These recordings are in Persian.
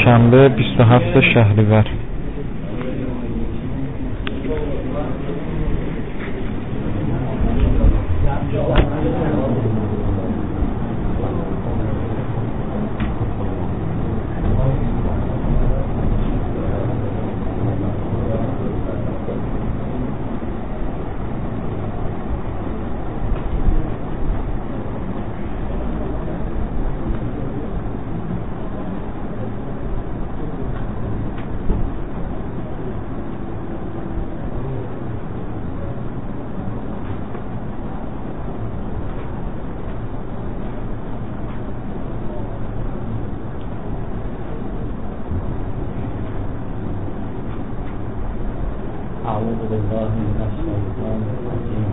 شنبه 27 شهریور. أعوذ بالله من الشيطان الرجيم.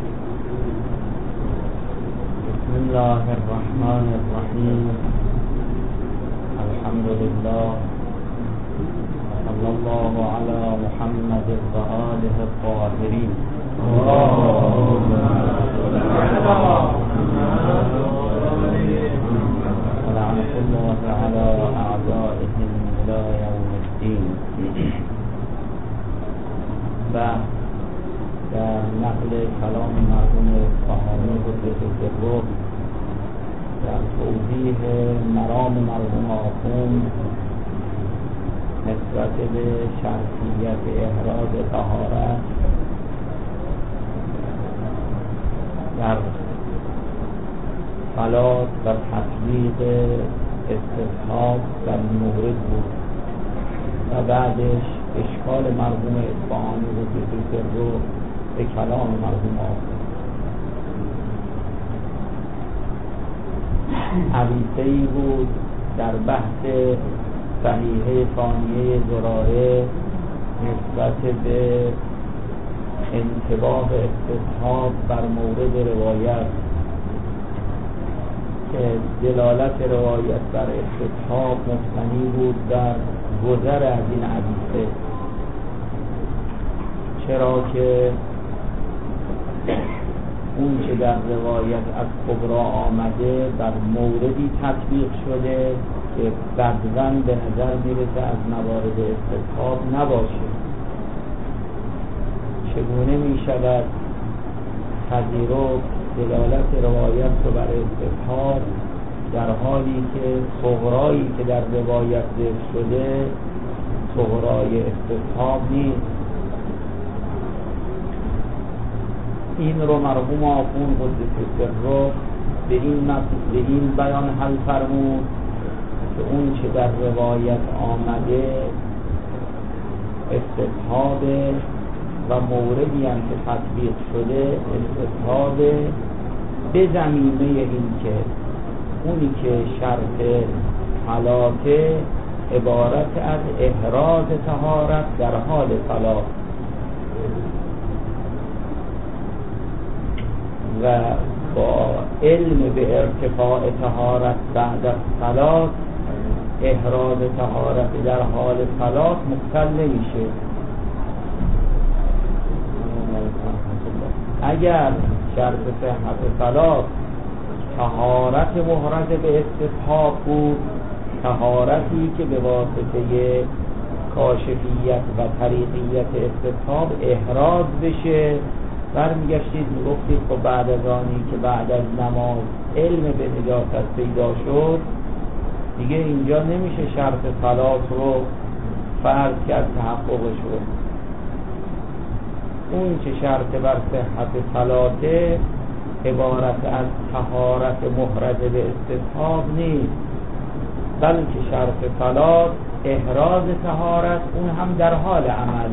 بسم الله الرحمن الرحيم. الحمد لله، صلى الله على محمد وآله الطاهرين. ولعنة الله على أعدائهم إلى يوم الدين. و در نقل کلام مرحوم اصفهانی قدس سره در توضیح مرام مرحوم آخوند نسبت به شرطیت احراز طهارت در صلات و تطبیق استصحاب در مورد بود و بعدش اشکال مرحوم اصفهانی قدس سره به کلام مرحوم آخوند. عویسه‌ای بود در بحث صحیحه ثانیه زراره نسبت به انطباق استصحاب بر مورد روایت که دلالت روایت بر استصحاب مبتنی بود در گذر از این حدیثه، چرا که اون چه در روایت از کبرا آمده بر موردی تطبیق شده که بدون به نظر میرسه از موارد استصحاب نباشه. چگونه میشود پذیرفت دلالت روایت رو بر استصحاب در حالی که صغرایی که در روایت ذکر شده صغرای استصحاب نیست؟ این رو مرحوم آخوند قدس سره به این بیان حل فرمود که اون چه در روایت آمده استصحاب و موردی هم که تطبیق شده استصحاب به زمینه این که اونی که شرط صلاته عبارت از احراز طهارت در حال صلات و با علم به ارتفاع طهارت بعد از صلات احراز طهارت در حال صلات مختل نمیشه. اگر شرط صحت صلات طهارت محرز به استصحاب بود، طهارتی که به واسطه کاشفیت و طریقیت استصحاب احراز بشه، برمیگشتید میگفتید خب بعد از آنی که بعد از نماز علم به نجاست پیدا شد دیگه اینجا نمیشه شرط صلات رو فرض کرد تحققش رو. اون چه شرط بر صحت صلاته عبارت از طهارت محرز به استصحاب نیست، بلکه شرط صلات احراز طهارت، اون هم در حال عمل.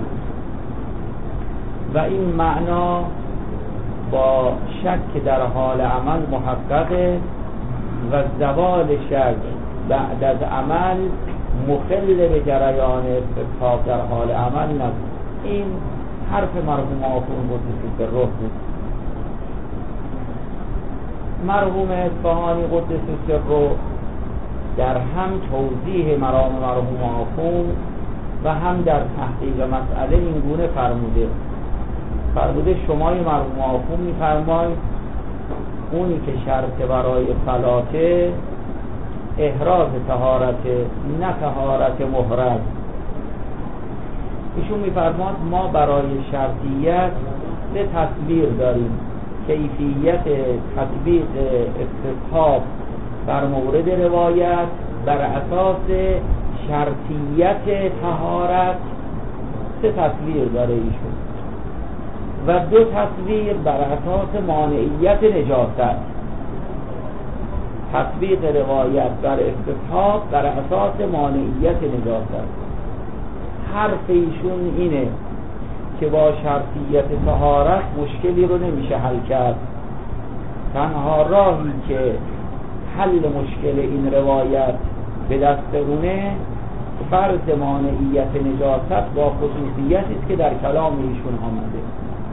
و این معنا با شک در حال عمل محققه و زوال شک بعد از عمل مخل به جریان استصحاب در حال عمل نبود. این حرف مرحوم آخوند قدس سره بود. مرحوم اصفهانی قدس سره در هم توضیح مرام مرحوم آخوند و هم در تحقیق مسئله این گونه فرموده شمای مرحوم آخوند می‌فرماید اونی که شرط برای صلاته احراز طهارت، نه طهارت محرز. ایشون میفرماد ما برای شرطیت 3 تصویر داریم: کیفیت تطبیق استصحاب بر مورد روایت بر اساس شرطیت طهارت، 3 تصویر داره ایشون، و 2 تصویر بر اساس مانعیت نجاست. تطبیق روایت بر استصحاب بر اساس مانعیت نجاست. حرف ایشون اینه که با شرطیت طهارت مشکلی رو نمیشه حل کرد. تنها راهی که حل مشکل این روایت به دست برونه فرض مانعیت نجاست با خصوصیتی است که در کلام ایشون آمده.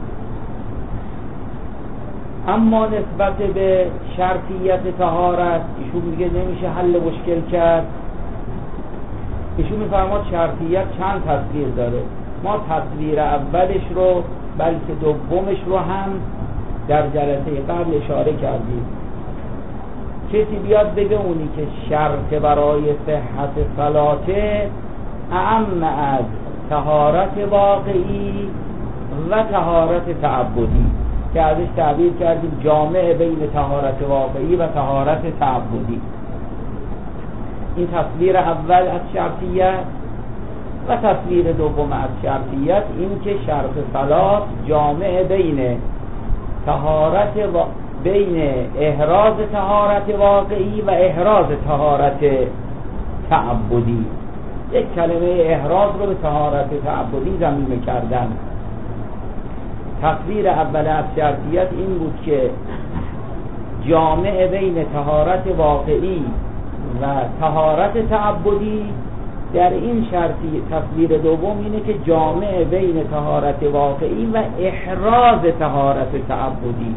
اما نسبت به شرطیت طهارت ایشون میگه نمیشه حل مشکل کرد. ایشون میفرماد شرطیت چند تصویر داره. ما تصویر اولش رو بلکه دومش رو هم در جلسه قبل اشاره کردیم. کسی بیاد بگه اونی که شرط برای صحت صلاته اعم از طهارت واقعی و طهارت تعبدی، که ازش تعبیر کردیم جامع بین طهارت واقعی و طهارت تعبدی. این تصویر اول از شرطیت و تصویر دوم از شرطیت این که شرط صلات جامع بین بین احراز طهارت واقعی و احراز طهارت تعبدی. یک کلمه احراز رو به طهارت تعبدی ضمیمه کردن. تصویر اول از شرطیت این بود که جامع بین طهارت واقعی و طهارت تعبدی. در این شرطی تصویر دوم اینه که جامع بین طهارت واقعی و احراز طهارت تعبدی.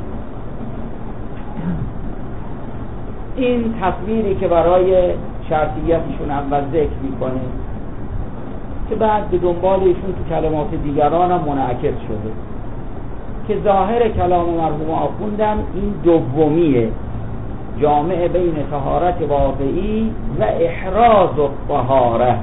این تصویری که برای شرطیتشون اول ذکر میکنه که بعد به دنبال ایشون تو کلمات دیگران هم منعکس شده که ظاهر کلام مرحوم آخوندم این دومیه، جامع بین طهارت واقعی و احراز الطهاره.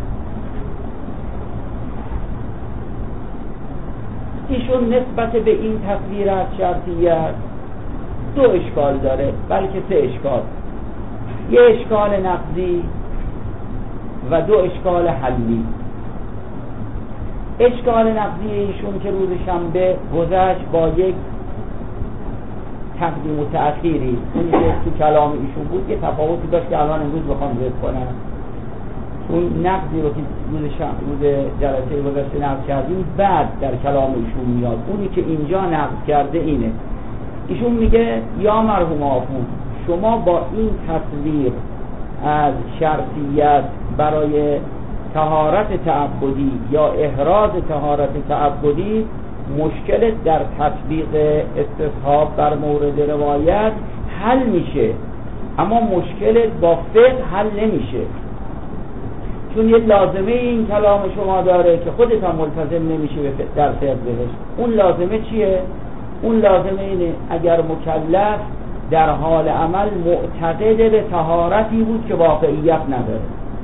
ایشون نسبت به این تصویر از شرطیت 2 اشکال داره، بلکه 3 اشکال. یه اشکال نقضی و 2 اشکال حلی. اشکال نقضی ایشون که روز شنبه گذشت با یک تقدیم و تأخیری، اونی که تو کلام ایشون بود یه تفاوتی داشت که الان امروز بخوام ذکر کنم. اون نقضی رو که روز جلسه گذشته نقض کردیم بعد در کلام ایشون میاد. اونی که اینجا نقض کرده اینه. ایشون میگه یا مرحوم آخوند شما با این تصویر از شرطیت برای طهارت تعبدی یا احراز طهارت تعبدی مشکلت در تطبیق استصحاب بر مورد روایت حل میشه، اما مشکلت با فقه حل نمیشه، چون یه لازمه این کلام شما داره که خودت هم ملتزم نمیشه در فقه بهش. اون لازمه چیه؟ اون لازمه اینه اگر مکلف در حال عمل معتقد به طهارتی بود که واقعیت نداره،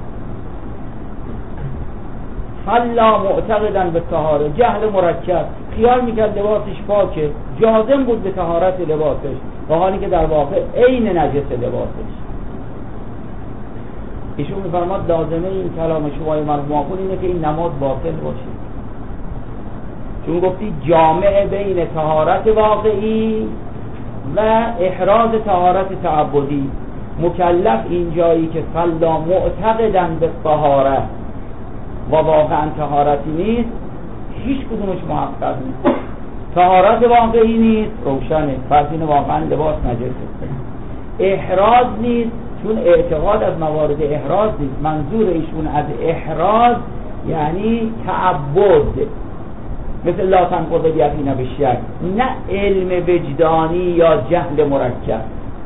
حالا معتقدن به طهاره، جهل مرکب، خیال میکرد لباسش پاکه، جازم بود به طهارت لباسش، و حالی که در واقع عین نجس لباسش. ایشون میفرماد لازمه این کلام شما مرحوم آخوند اینه که این نماز باطل باشه، چون گفتی جامع بین طهارت واقعی و احراز طهارت تعبدی. مکلف این جایی که صلا معتقدن به طهارت و واقعا طهارتی نیست، هیچ کدومش محقق نیست. طهارت واقعی نیست، روشنه، پس این واقعا لباس نجسه. احراز نیست، چون اعتقاد از موارد احراز نیست. منظور ایشون از احراز یعنی تعبد، مثل لا تنقض الیقین بالشک، نه علم وجدانی یا جهل مرکب.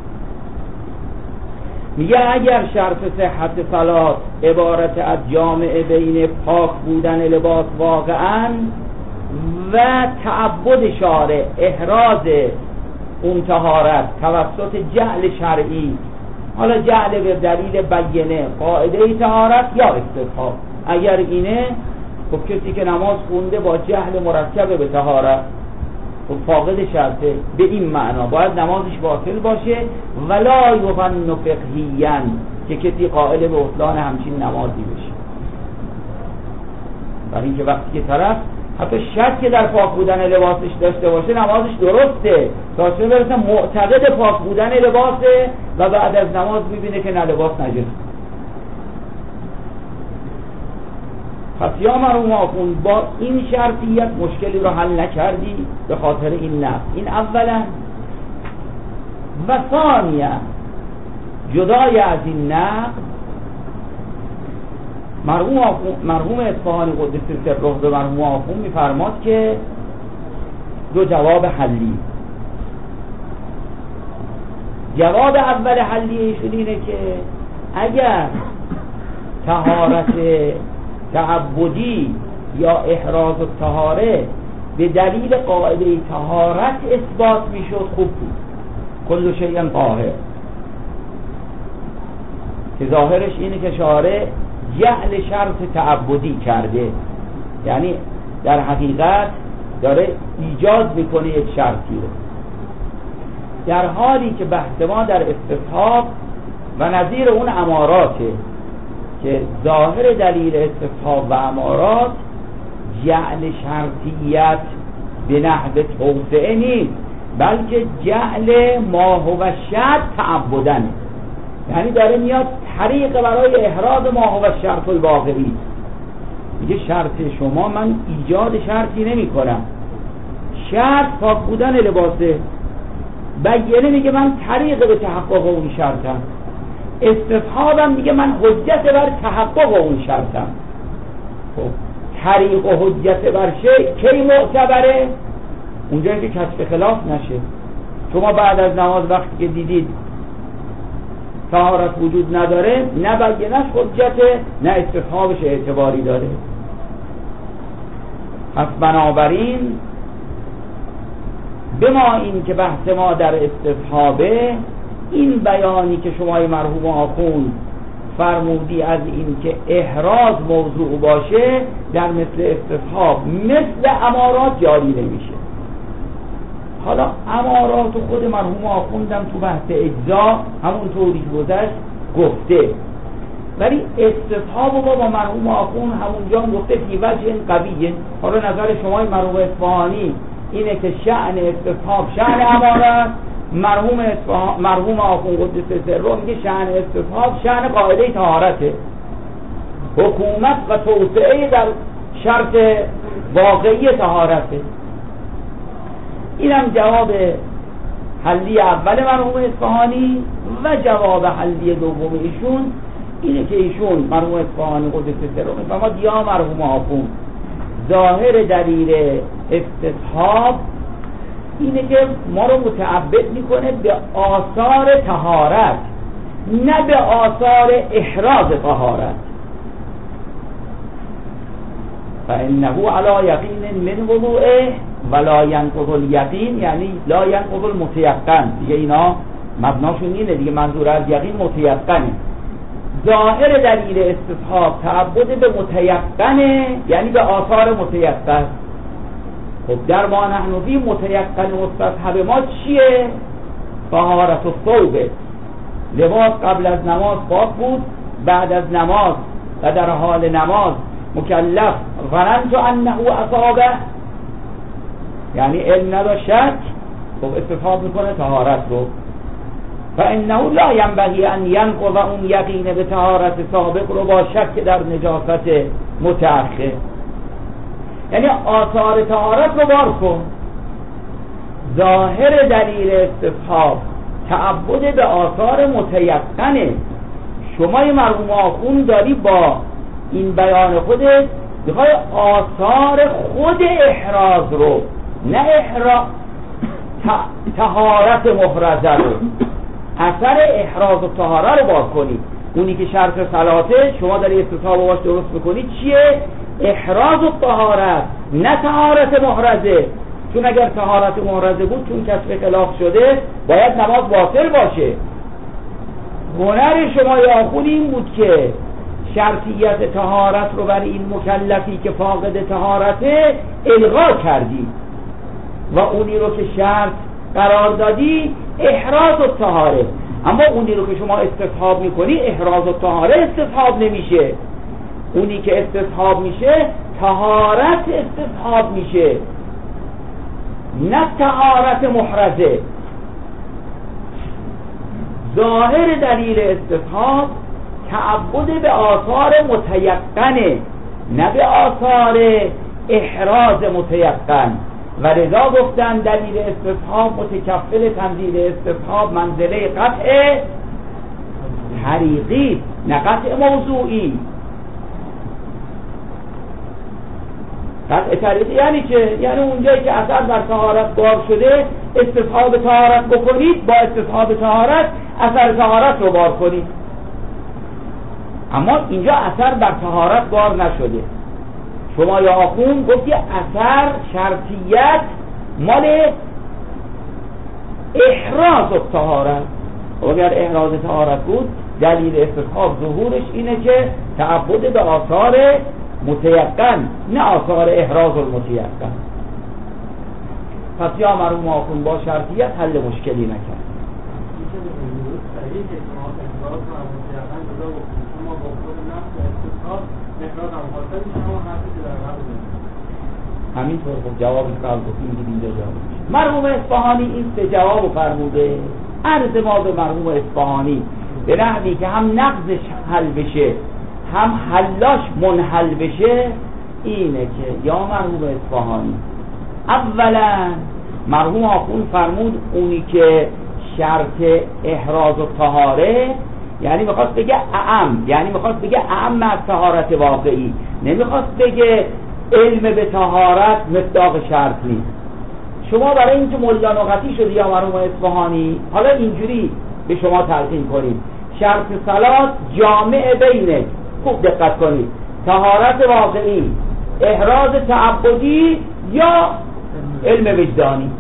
میگه اگر شرط صحت صلات عبارت از جامع بین پاک بودن لباس واقعا و تعبد شارع احراز اون طهارت توسط جهل شرعی حالا جهل به دلیل بینه قاعده طهارت یا استفهام. اگر اینه خب کسی که نماز خونده با جهل مرکب به طهارت خب فاقد شرطه، به این معنا باید نمازش باطل باشه. ولا یظن فقهیاً که کسی قائل به بطلان همچین نمازی بشه، برای اینکه وقتی که طرف حتی شک در پاک بودن لباسش داشته باشه نمازش درسته، تا چه برسه معتقد پاک بودن لباسه و بعد از نماز میبینه که نه لباس نجس. پس یا مرحوم آخوند با این شرطیت مشکلی رو حل نکردی به خاطر این نفس. این اولا. و ثانیا جدای از این نقد مرحوم اصفهانی قدس سره به مرحوم آخوند میفرماد که دو جواب حلی. جواب اول حلی ایشون اینه که اگر طهارت تعبدی یا احراز الطهاره به دلیل قاعده طهارت اثبات میشد خوب بود، کل شیء طاهر، که ظاهرش اینه که شارع جعل شرط تعبدی کرده، یعنی در حقیقت داره ایجاد میکنه یک شرطی رو، در حالی که بحث ما در استصحاب و نظیر اون اماراته که ظاهر دلیل استصحاب و امارات جعل شرطیت به نحو توسعه نیست، بلکه جعل ما هو شرط تعبدنه، یعنی داره میاد طریق برای احراز ما هو شرط الواقعی. میگه شرط شما من ایجاد شرطی نمی کنم، شرط پاک بودن لباسه، بیانه میگه من طریق به تحقق اون شرطم، استصحابم میگه من حجت بر تحقق اون شرطم. خب طریق و حجت بر شیء کی معتبره؟ اونجایی که کسب خلاف نشه. شما بعد از نماز وقتی که دیدید طهارت وجود نداره، نه بیانش حجته نه استصحابش اعتباری داره. پس بنابراین به ما این که بحث ما در استصحابه، این بیانی که شما مرحوم آخوند فرمودی از این که احراز موضوع باشه در مثل استصحاب مثل امارات جاری نمیشه. حالا امارات خود مرحوم آخوندم تو بحث اجزا همون طوری گذشت گفته، ولی استصحاب با مرحوم آخوند همونجا گفته فی وجه قویه. حالا نظر شما مرحوم اصفهانی اینه که شأن استصحاب شأن امارات، مرحوم آخوند قدس سره میگه شأن استصحاب شأن قاعده طهارته، حکومت و توسعه در شرط واقعی طهارته. اینم جواب حلی اول مرحوم اصفهانی. و جواب حلی دوم ایشون اینه که ایشون مرحوم اصفهانی قدس سره میفرماد یا مرحوم آخوند ظاهر دلیل استصحاب اینه که ما رو متعبد میکنه به آثار طهارت، نه به آثار احراز طهارت. فإنه علی یقین من وضوئه ولا ینقض الیقین، یعنی لا ینقض المتیقن. دیگه اینا مبناشون اینه دیگه، منظور از یقین متیقنه. ظاهر دلیل استصحاب تعبد به متیقنه، یعنی به آثار متیقن. خب در ما نحنوی متیقن مستصحب ما چیه؟ طهارت الثوب، لباس قبل از نماز پاک بود، بعد از نماز و در حال نماز مکلف ظننت انه اصابه، یعنی علم نداشت شک، خب استصحاب میکنه طهارت رو. فانه لا ينبغي ان ينقض اون یقین به طهارت سابق رو با شک در نجاست متأخر، یعنی آثار طهارت رو بار کن. ظاهر دلیل استصحاب تعبد به آثار متیقنه. شما مرحوم آخوند داری با این بیان خودت میخوای آثار خود احراز رو، نه طهارت محرزه رو، اثر احراز و طهاره رو بار کنی. اونی که شرط صلاته شما داری استصحاب باش درست میکنی چیه؟ احراز و طهارت، نه طهارت محرزه. چون اگر طهارت محرزه بود چون کسب خلاف شده باید نماز باطل باشه. هنر شما یا آخون این بود که شرطیت طهارت رو برای این مکلفی که فاقد طهارته الغا کردی و اونی رو که شرط قرار دادی احراز الطهاره. اما اونی رو که شما استصحاب میکنی احراز الطهاره استصحاب نمیشه، اونی که استصحاب میشه طهارت استصحاب میشه، نه طهارت محرزه. ظاهر دلیل استصحاب تعبد به آثار متیقنه، نه به آثار احراز متیقن. و رضا گفتن دلیل استصحاب متکفل تنزیل استصحاب منزله قطع طریقی نه قطع موضوعی. قطع طریقی یعنی چه؟ یعنی اونجایی که اثر بر طهارت بار شده استصحاب طهارت بکنید، با استصحاب طهارت اثر طهارت رو بار کنید. اما اینجا اثر بر طهارت بار نشده. شما یا آخون گفتی اثر شرطیت مال احراز الطهارت. اگر احراز طهارت بود دلیل استصحاب ظهورش اینه که تعبد به آثار متیقن نه آثار احراز المتیقن. پس یا مرحوم آخون با شرطیت حل مشکلی نکرد. همینطور خب جوابش قبل گفتیم اینجا جواب. مرحوم اصفهانی این سه جواب فرموده. عرض ما به مرحوم اصفهانی به نحوی که هم نقضش حل بشه هم حلاش منحل بشه اینه که یا مرحوم اصفهانی اولا مرحوم آخون فرمود اونی که شرط احراز و طهاره یعنی میخواست بگه اعم، یعنی میخواست بگه اعم از طهارت واقعی، نمیخواست بگه علم به طهارت مصداق شرط نیست. شما برای اینکه ملا نقطی شدی یا مرحوم اصفهانی حالا اینجوری به شما تلقین کنید شرط صلات جامع بینه، خوب دقت کنید، طهارت واقعی، احراز تعبدی یا علم وجدانی.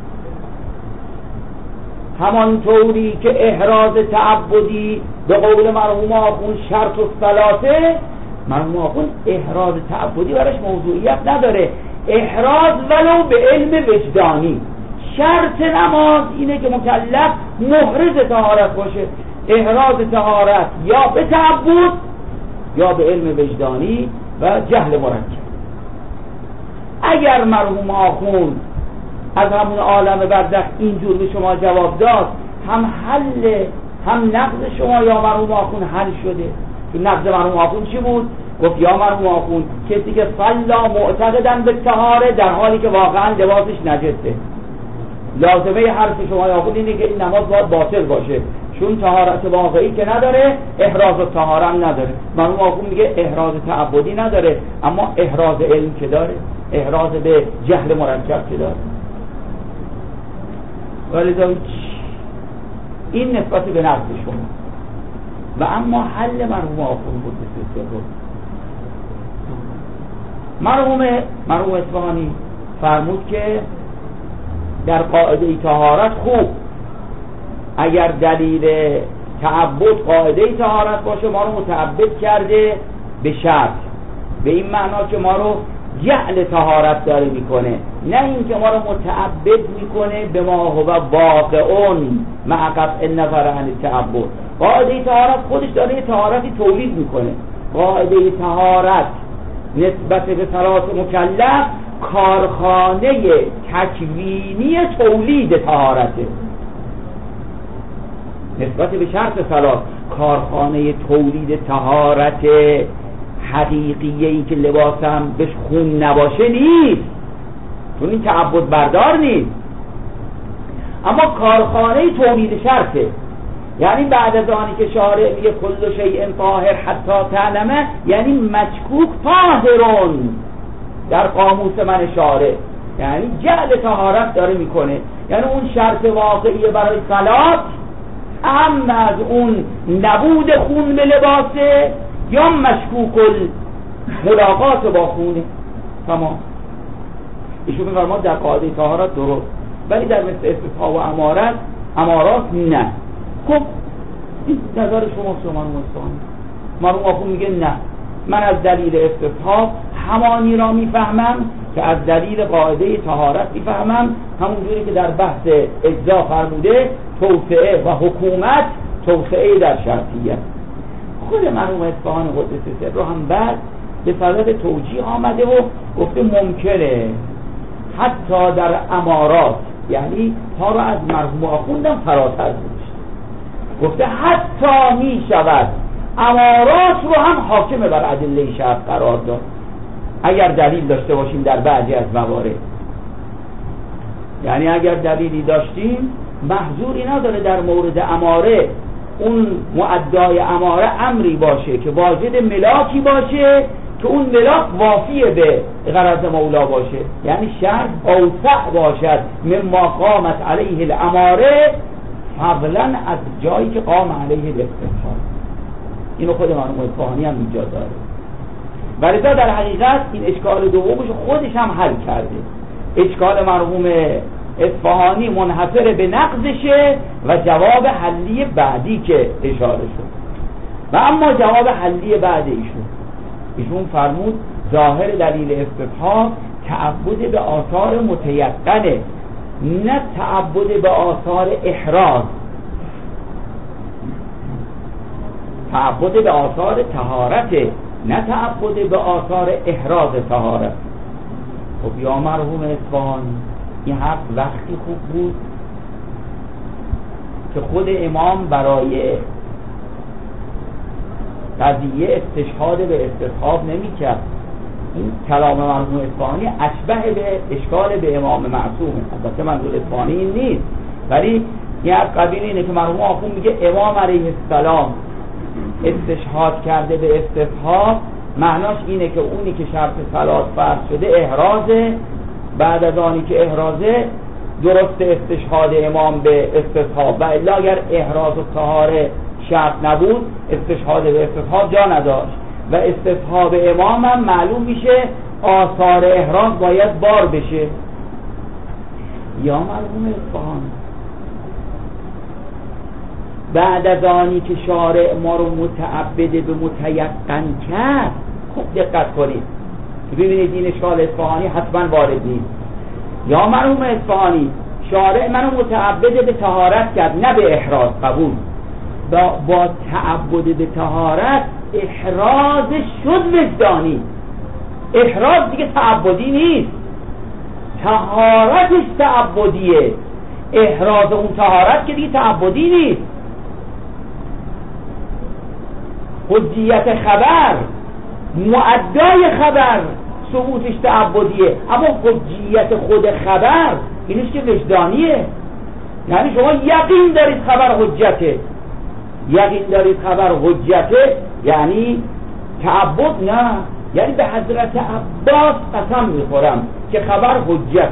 همانطوری که احراز تعبدی به قول مرحوم آخون شرط الصلاته، مرحوم آخون احراز تعبدی براش موضوعیت نداره، احراز ولو به علم وجدانی. شرط نماز اینه که مکلف محرز طهارت باشه، احراز طهارت یا به تعبد یا به علم وجدانی و جهل مرکب. اگر مرحوم آخون از همون عالم برزخ اینجور به شما جواب داد هم نقض شما یا مرحوم آخون حل شده. که نقض مرحوم آخون چی بود؟ گفت یا مرحوم آخون کسی که صلا معتقدن به طهاره در حالی که واقعا لباسش نجسه. لازمه حرف شما یا آخون اینه که این نماز باید باطل باشه چون طهارت واقعی که نداره، احراز طهاره هم نداره. مرحوم آخون میگه احراز تعبدی نداره اما احراز علم که داره، احراز به جهل مرکب که داره. ولی این نسبت به نقض شما و اما حل مرحوم آخون بود بسیار. مرحوم اصفهانی فرمود که در قاعده طهارت خوب اگر دلیل تعبد قاعده طهارت باشه ما رو متعبد کرده به شرط، به این معنا که ما رو جعل طهارت داره میکنه، نه این که ما رو متعبد میکنه به ما هو واقعون مع قطع النظر عن التعبد. قاعده طهارت خودش داره طهارتی تولید میکنه. قاعده طهارت نسبت به صلات مکلف کارخانه تکوینی تولید طهارته. نسبت به شرط صلات کارخانه تولید طهارت حقیقیه‌ای که لباسم بهش خون نباشه نیست، چون این تعبد بردار نیست، اما کارخانه تولید شرطه. یعنی بعد از آنی که شارع میگه کل شیء طاهر حتی تعلمه، یعنی مشکوک طاهرون در قاموس من شارع، یعنی جعل طهارت داره میکنه. یعنی اون شرط واقعی برای صلات اهم از اون نبود خون به لباسه یا مشکوک ملاقات با خونه. تمام. ایشون میفرماد در قاعده طهارت درست، ولی در مثل استصحاب و امارات نه. خب این نظر شما مرحوم اصفهانی. مرحوم آخوند میگه نه، من از دلیل استصحاب همانی را میفهمم که از دلیل قاعده طهارت میفهمم، همونجوری که در بحث اجزا فرموده توسعه و حکومت توسعه در شرطیت. خود مرحوم اصفهانی قدس سر رو هم بعد به صدد توجیه آمده و گفته ممکنه حتی در امارات، یعنی پا رو از مرحوم آخوندم فراتر گذاشته، گفته حتی می شود امارات رو هم حاکم بر ادله شرط قرار داد اگر دلیل داشته باشیم در بعضی از موارد. یعنی اگر دلیلی داشتیم محظوری نداره در مورد اماره اون مؤدای اماره امری باشه که واجد ملاکی باشه که اون ملاک وافیه به غرض مولا باشه، یعنی شرط اوسع باشد مما قامت علیه الاماره فضلا از جایی که قام علیه الاستثمار. اینو خود مرحوم اصفهانی هم اینجا داره. ولذا در حقیقت این اشکال دومش خودش هم حل کرده. اشکال مرحوم اصفهانی منحصر به نقضشه و جواب حلی بعدی که اشاره شد. و اما جواب حلی بعد ایشون فرمود ظاهر دلیل استصحاب تعبد به آثار متیقنه، نه تعبد به آثار احراز. تعبد به آثار طهارته، نه تعبد به آثار احراز طهارت. خب یا مرحوم اصفهانی، این حرف وقتی خوب بود که خود امام برای قضیه استشهاد به استصحاب نمی کرد. این کلام مرحوم اصفهانی اشبه به اشکال به امام معصوم. البته منظور اصفهانی این نیست، ولی این از قبیل اینه که مرحوم آخوند میگه امام علیه السلام استشهاد کرده به استصحاب، معناش اینه که اونی که شرط صلات فرض شده احرازه، بعد از آنی که احرازه درست استشهاد امام به استصحاب، و الا اگر احراز و طهاره شرط نبود استشهاد به استصحاب جا نداشت و استصحاب امام هم معلوم میشه آثار احراز باید بار بشه. یا مرحوم اصفهان، بعد از آنی که شارع ما رو متعبد به متیقن کرد، خوب دقت کنید که ببینید این اشکال اصفهانی حتما وارد نیست. یا مرحوم اصفهانی، شارع منو متعبد به طهارت کرد نه به احراز، قبول، با تعبد به طهارت احراز شد وجدانی. احراز دیگه تعبدی نیست، طهارتش تعبدیه. احراز اون طهارت که دیگه تعبدی نیست. حجیت خبر، مؤدای خبر ثبوتش تعبدیه، اما حجیت خود خبر اینش که وجدانیه. یعنی شما یقین دارید خبر حجته، یقین دارید خبر حجته، یعنی تعبد نه. یعنی به حضرت عباس قسم میخورم که خبر حجته.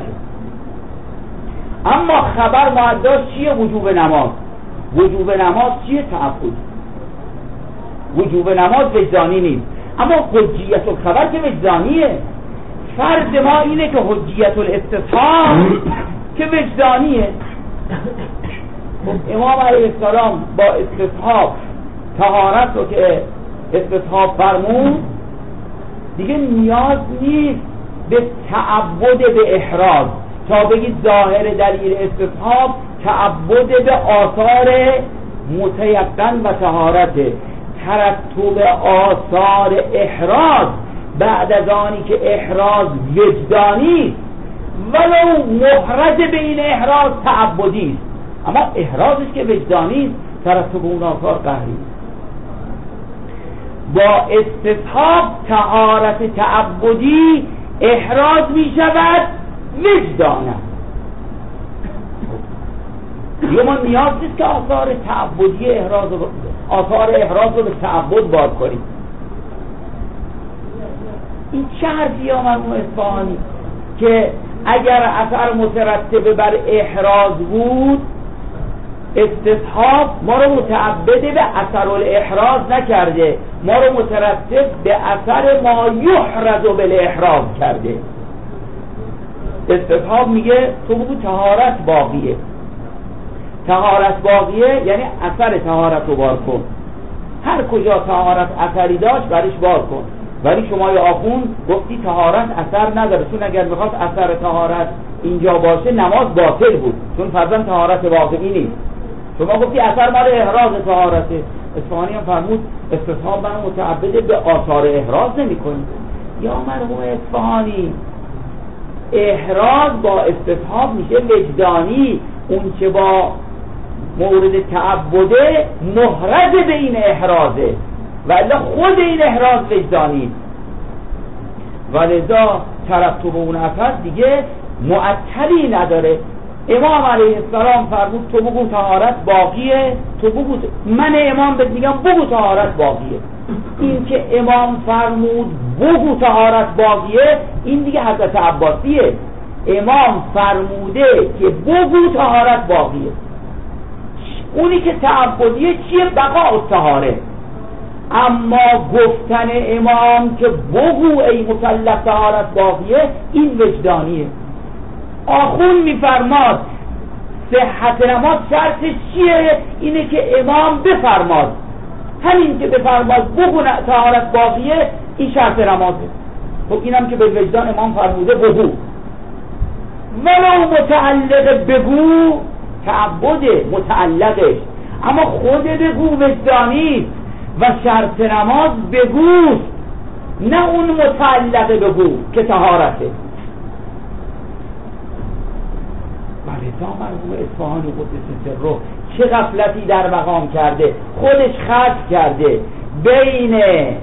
اما خبر مؤداش چیه؟ وجوب نماز. وجوب نماز چیه؟ تعبد. وجوب نماز وجدانی نیست، اما حجیت الخبر که وجدانیه. فرض ما اینه که حجیت الاستصحاب که وجدانیه. امام علیه السلام با استصحاب طهارت رو که استصحاب فرمود، دیگه نیاز نیست به تعبد به احراز تا بگید ظاهر دلیل استصحاب تعبد به آثار متیقن و طهارته. ترتب آثار احراز بعد از آنی که احراز وجدانی ولو محرز بین احراز تعبدی، اما احرازش که وجدانی، ترتب اون آثار قهری. با استصحاب طهارت تعبدی احراز می شود وجدانه. دیگه ما نیاز نیست که آثار تعبدی آثار احراز رو به تعبد بار کنیم. این چه حرفی مرحوم اصفهانی که اگر اثر مترتب بر احراز بود، استصحاب ما رو متعبد به اثر الاحراز نکرده، ما رو مترتب به اثر ما یحرز بالاحراز کرده. استصحاب میگه تو بگو طهارت باقیه، طهارت باقیه یعنی اثر طهارت رو بار کن. هر کجا طهارت اثری داشت برش بار کن. ولی شما یا آخوند گفتی طهارت اثر نداره، چون اگر میخواست اثر طهارت اینجا باشه نماز باطل بود، چون فرضاً طهارت واقعی نیست. شما گفتی اثر مال احراز طهارته. اصفهانی هم فرمود استصحاب من متعبد به آثار احراز نمی کنی. یا مرحوم اصفهانی احراز با استصحاب میشه وجدانی، اون که با مورد تعبده محرز به این احرازه، ولی خود این احراز وجدانی. ولذا ترتب اون اثر دیگه معطلی نداره. امام علیه السلام فرمود تو بگو طهارت باقیه، تو بگو، من امام بهت میگم بگو طهارت باقیه. این که امام فرمود بگو طهارت باقیه این دیگه حضرت عباسیه. امام فرموده که بگو طهارت باقیه. اونی که تعبدیه چیه؟ بقاء الطهاره. اما گفتن امام که بگو ای مکلف طهارت باقیه این وجدانیه. آخون میفرماد صحت نماز شرطش چیه؟ اینه که امام بفرماد. همین که بفرماد بگو طهارت باقیه این شرط نمازه. خب اینم که به وجدان امام فرموده بگو، ولو متعلق بگو تعبده متعلقش، اما خود بگو وجدانی و شرط نماز بگوست، نه اون متعلق بگو که طهارته. ولذا مرحوم اصفهانی قدس سره چه غفلتی در مقام کرده، خودش خلط کرده بین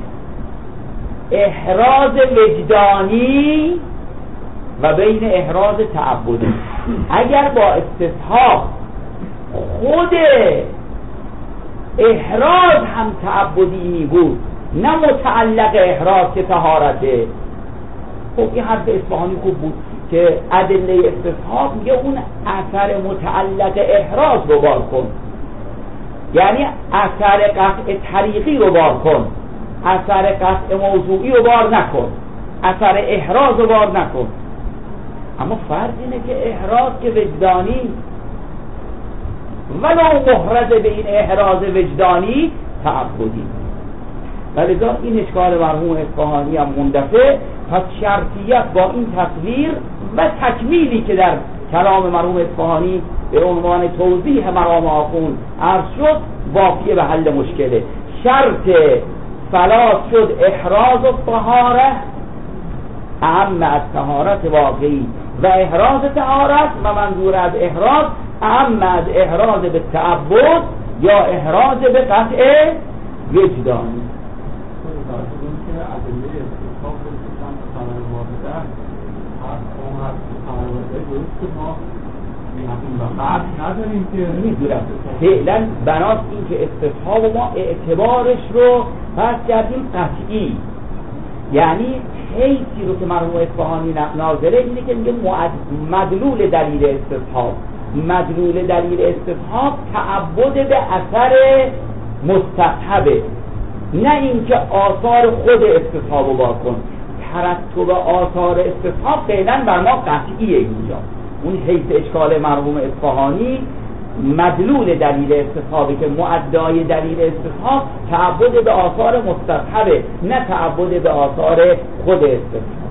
احراز وجدانی و بین احراز تعبدی. اگر با استصحاب خود احراز هم تعبدی می بود نه متعلق احراز که طهارته، خب این حرف اصفهانی خوب بود که ادله استصحاب میگه اون اثر متعلق احراز رو بار کن، یعنی اثر قطع طریقی رو بار کن، اثر قطع موضوعی رو بار نکن، اثر احراز رو بار نکن. اما فرض اینه که احراز که وجدانی، ولو محرز به این احراز وجدانی تعبدی. ولذا این اشکال مرحوم اصفهانی هم مندفع. پس شرطیت با این تصویر و تکمیلی که در کلام مرحوم اصفهانی به عنوان توضیح مقام آخوند عرض شد واقعی به حل مشکله. شرط صلات شد احراز و طهارت اهم از طهارت واقعی و احراز طهارت و منظور از احراز اهم از احراز به تعبد یا احراز به قطع وجدانی. فعلا بناس این که استصحاب ما اعتبارش رو پس کردیم قطعی، یعنی حیثی رو که مرحوم اصفهانی ناظره اینه که میگه مدلول دلیل استصحاب. مدلول دلیل استصحاب تعبد به اثر مستصحبه، نه اینکه آثار خود استصحاب رو بار کن. ترتب آثار استصحاب فعلا بر ما قطعیه. اینجا اون حیث اشکال مرحوم اصفهانی مدلول دلیل استصحابی که معدای دلیل استصحاب تعبد به آثار مستصحبه، نه تعبد به آثار خود استصحاب.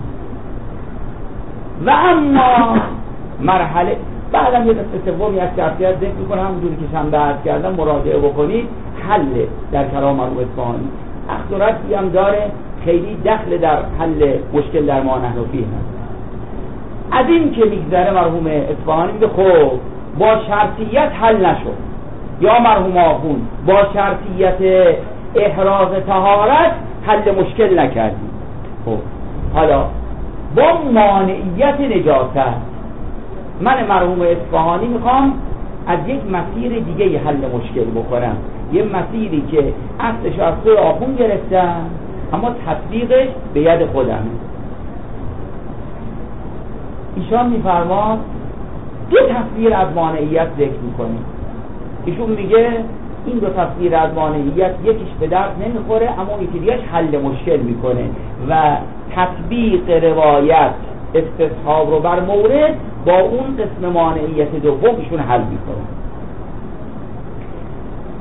و اما مرحله بعدم یه قسمت سومی از شرطیات ذکر میکنم، همونجوری که شنبه عرض کردم مراجعه بکنید. حل در کلام مرحوم اصفهانی اخلاقی هم داره، خیلی دخل در حل مشکل در ما نحنفی هست. از این که میگذره مرحوم اصفهانی میگه خب با شرطیت حل نشد، یا مرحوم آخوند با شرطیت احراز طهارت حل مشکل نکردیم. خب حالا با مانعیت نجاست من مرحوم اصفهانی میخوام از یک مسیر دیگه حل مشکل بکنم، یه مسیری که اصلش از سوی آخوند گرفتم اما تطبیقش به ید خودم. ایشان میفرماد دو تصویر از مانعیت ذکر میکنیم. ایشون میگه این دو تصویر از مانعیت یکیش به درد نمیخوره اما یکی دیگهش حل مشکل میکنه و تطبیق روایت استصحاب رو بر مورد با اون قسم مانعیت دوم ایشون حل میکنه.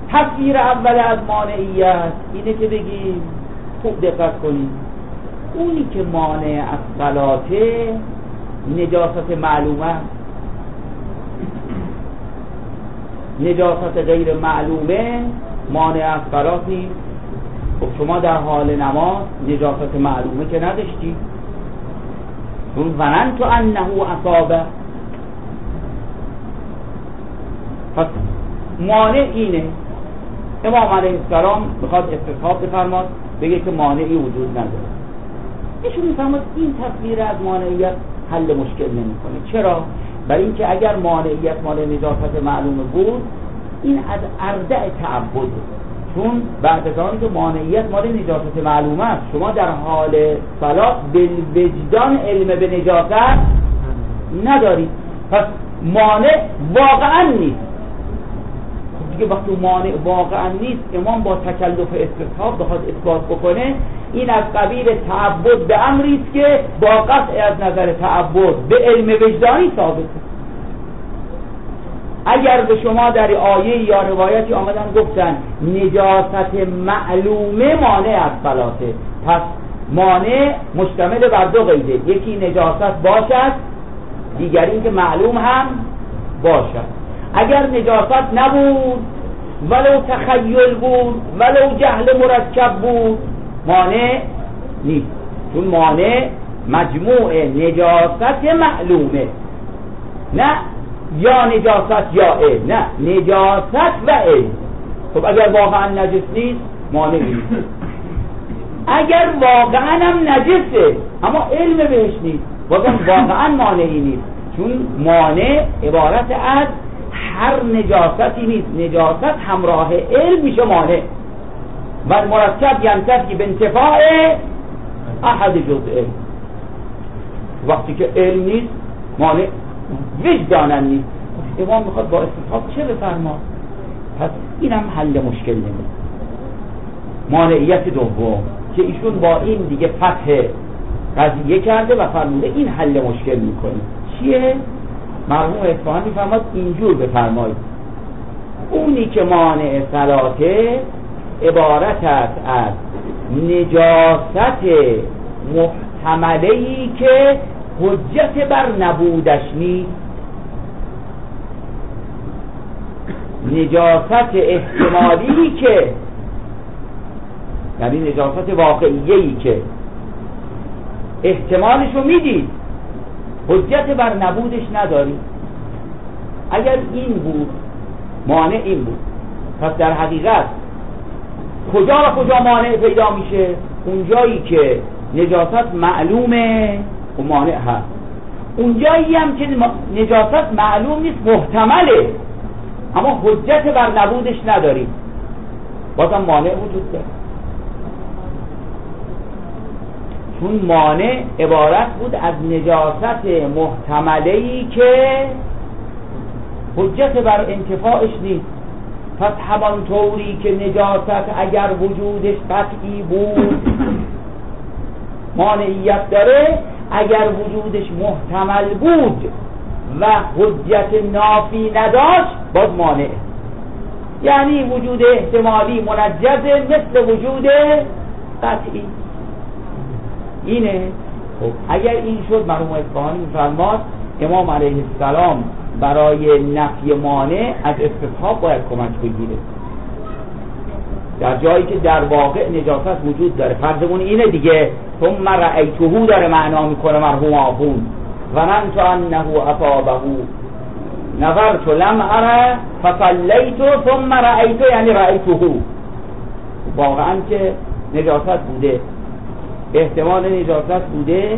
تصویر اول از مانعیت اینه که بگیم، خوب دقت کنید، اونی که مانع از صلاته نجاست معلومه، نجاست غیر معلومه مانع از صلات نیست. خب شما در حال نماز نجاست معلومه که نداشتی، چون ظننت انه اصابه. پس مانع اینه. امام علیه السلام میخواد استصحاب بفرماد، بگه که مانعی وجود نداره. ایشون میفرماد این تصویر از مانعیت حل مشکل نمیکنه. چرا؟ برای اینکه اگر مانعیت مال نجاست معلومه بود، این از اردع تعبد، چون بعد از آنی که مانعیت مال نجاست معلومه است، شما در حال صلات بالوجدان علم به نجاست ندارید، پس مانع واقعا نیست. دیگه وقتی مانع واقعا نیست، امام با تکلف استصحاب بخواد اثبات بکنه، این از قبیل تعبد به امری است که با قطع از نظر تعبد به علم وجدانی ثابته. اگر به شما در آیه یا روایتی آمدن گفتن نجاست معلومه مانع از صلاته، پس مانع مشتمل بر دو قیده، یکی نجاست باشد، دیگری این که معلوم هم باشد. اگر نجاست نبود، ولو تخیل بود، ولو جهل مرکب بود، مانع نیست، چون مانع مجموع نجاست معلومه، نه یا نجاست یا علم، نه نجاست و علم. خب اگر واقعا نجس نیست مانع نیست، اگر واقعا هم نجسه اما علم بهش نیست، واقعا مانعی نیست، چون مانع عبارت از هر نجاستی نیست، نجاست همراه علم میشه مانع و مرکب ینتفی به انتفاع احد جزء. وقتی که علم نیست مانع وجدانن نیست. امام میخواد با استصحاب چه بفرما؟ پس اینم حل مشکل نمیده. مانعیت دوم که ایشون با این دیگه فتح قضیه کرده و فرموده این حل مشکل میکنه چیه؟ مرحوم اصفهانی میفرماد اینجور بفرمایید، اونی که مانع صلاته عبارت است از نجاست محتمله‌ای که حجت بر نبودش نیست، نجاست احتمالی که یعنی نجاست واقعیه‌ای که احتمالشو میدید حجت بر نبودش نداری. اگر این بود مانع این بود، پس در حقیقت کجا مانع پیدا میشه؟ اونجایی که نجاست معلومه و مانع هست، اونجایی هم که نجاست معلوم نیست محتمله اما حجت بر نبودش نداری، بازم مانع وجود داره. چون مانع عبارت بود از نجاست محتمله‌ای که حجت بر انتفاعش نیست. پس همانطوری که نجاست اگر وجودش قطعی بود مانعیت داره، اگر وجودش محتمل بود و حجت نافی نداشت باز مانع. یعنی وجود احتمالی منجزه مثل وجود قطعی. اینه. خب اگر این شد مرحوم اصفهانی می‌فرماد امام علیه السلام برای نفی مانع از استصحاب باید کمک بگیره در جایی که در واقع نجاست وجود داره. فرضمون اینه دیگه، ثم رأیته داره معنا میکنه مرحوم آخوند، ظننت انه اصابه نظرت لم اره فصلیت ثم رأیته، یعنی رأیته واقعا که نجاست بوده، احتمال نجاست بوده.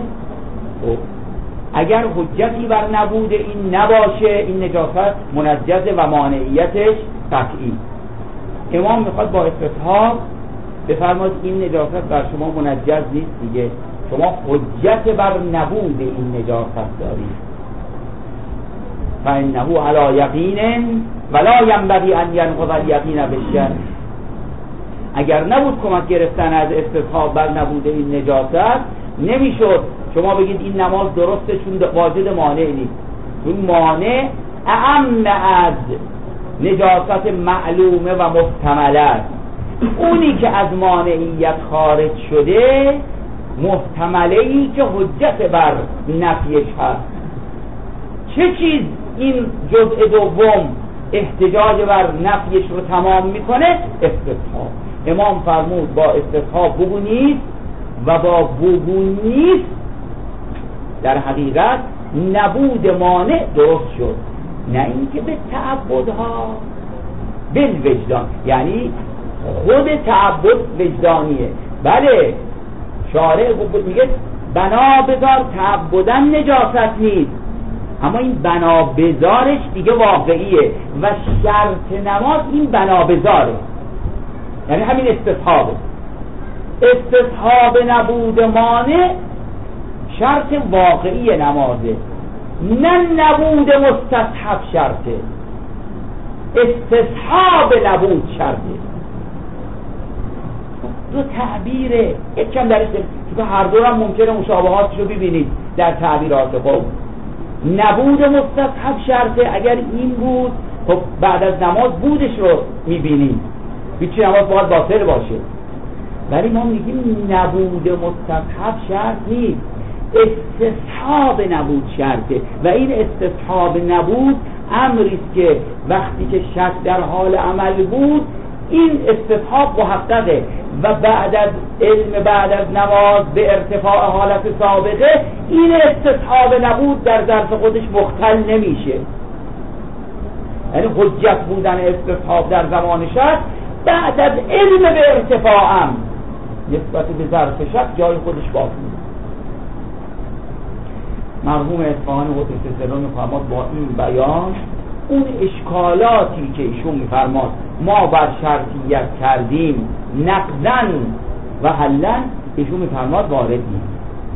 اگر حجتی بر نبوده این نباشه، این نجاست منجزه و مانعیتش قطعی. امام میخواد با استصحاب بفرماد این نجاست بر شما منجز نیست دیگه، شما حجت بر نبود این نجاست دارید. فانه علی یقین ولا ینبغی ان ینقض الیقین بالشک. اگر نبود کمک گرفتن از استصحاب بر نبود این نجاست، نمیشد شما بگید این نماز درسته چون واجد مانع نیست، چون مانع اعم از نجاست معلومه و محتمله است. اونی که از مانعیت خارج شده محتمله ای که حجت بر نفیش هست. چه چیز این جزء دوم احتجاج بر نفیش رو تمام میکنه؟ استصحاب. امام فرمود با استصحاب بگو نیست و با بگو نیست در حقیقت نبود مانع درست شد، نه اینکه به تعبدها بالوجدان، یعنی خود تعبد وجدانیه. بله شارع میگه بنا بذار تعبدن نجاست نیست، اما این بنا بذارش دیگه واقعیه و شرط نماز این بنا بذاره، یعنی همین استصحابه. استصحاب نبود مانع شرط واقعی نمازه، نه نبود مستصحب شرطه. استصحاب نبود شرطه. دو تعبیره، یک کم درش تو هر دو هم ممکنه مشابهاتش رو ببینید در تعبیرات. خب نبود مستصحب شرطه، اگر این بود خب بعد از نماز بودش رو میبینید، هیچی نماز باید باطل باشه. ولی ما میگیم نبود مستصحب شرط نیست، استصحاب نبود شرطه و این استصحاب نبود امریست که وقتی که شک در حال عمل بود این استصحاب محققه و بعد از علم بعد از نماز به ارتفاع حالت سابقه این استصحاب نبود در ظرف خودش مختل نمیشه. یعنی حجت بودن استصحاب در زمان شک بعد از علم به ارتفاع هم نسبت به ظرف شک جای خودش باقی. مرحوم اصفهانی قدس سره میفرماد با این بیان اون اشکالاتی که ایشون میفرماد ما بر شرطیت کردیم نقدن و حلن، ایشون میفرماد وارد نیست.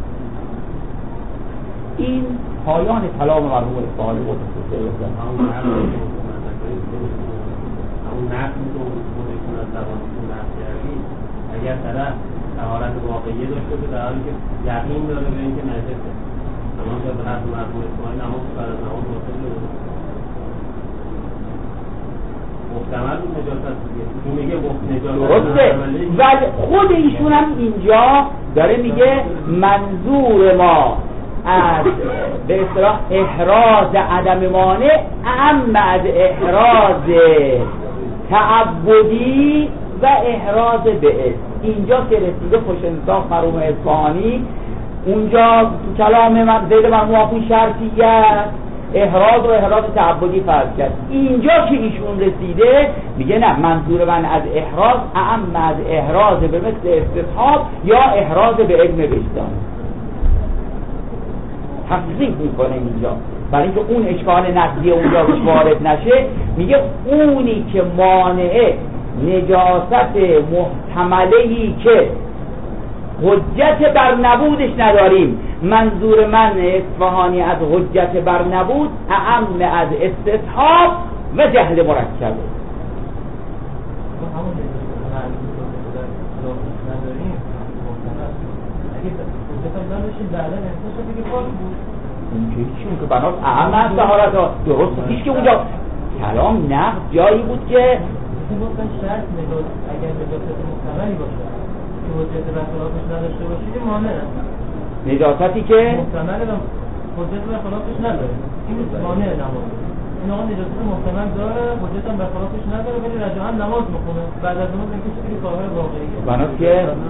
این پایان کلام مرحوم اصفهانی قدس سره. همون نقدی که خودشون از زبانشون نقد کردیم، اگر طرف طهارت واقعی داشته که در حالی که یقین داره به اینکه نجسه، نماز به حرف مرحوم اصفهانی نماز بعد از نماز باطل شده محتمل بود نجاست دیگه. این میگه نجاست درسته، ولی خود ایشون هم اینجا داره میگه منظور ما از به اصطلاح احراز عدم مانع اما از احراز تعبدی و احراز به اسم. اینجا که رسیده خوش انصاف مرحوم اصفهانی اونجا تو کلام من زید مرحوم شرطیت احراز و احراز تعبدی فرض کرد. اینجا که ایشون رسیده میگه نه، منظور من از احراز اما از احراز به مثل استصحاب یا احراز به علم وجدان. تفصیل میکنه اینجا برای اینکه اون اشکال نقضی اونجا روش وارد نشه. میگه اونی که مانعه نجاست محتمله‌ای که حجت بر نبودش نداریم، منظور من اصفهانی از حجت بر نبود اعم از استصحاب و جهل مرکبه. چون که بناس اعم از طهارت ها درست پیش که اونجا کلام نقد جایی بود که شرط نجاست اگر نجاست محتملی باشه که حجت بر خلافش نداشته باشه که مانع نجاستی که محتمل و حجت بر خلافش نداره این مانع نماز. این آقا نجاست محتمل داره حجت هم بر خلافش نداره ولی رجعاً نماز میخونه بعد از نماز اینکه چیزی کارهای واقعیه بناس که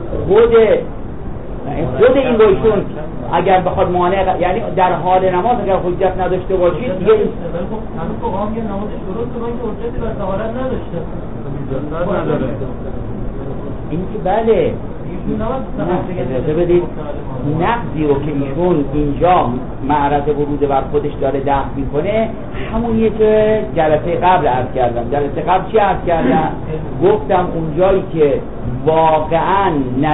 خود این رویشون اگر بخواد مانع، یعنی در حال نماز اگر حجت نداشته باشید دیگه این همون که قام یه نمازش درسته با اینکه حجتی بر طهارت نداشته این که بله اجازه بدید نقضی رو که ایشون اینجا معرض ورود بر خودش داره دفع میکنه همونیه که جلسه قبل عرض کردم. جلسه قبل چی عرض کردم؟ گفتم اونجایی که واقعا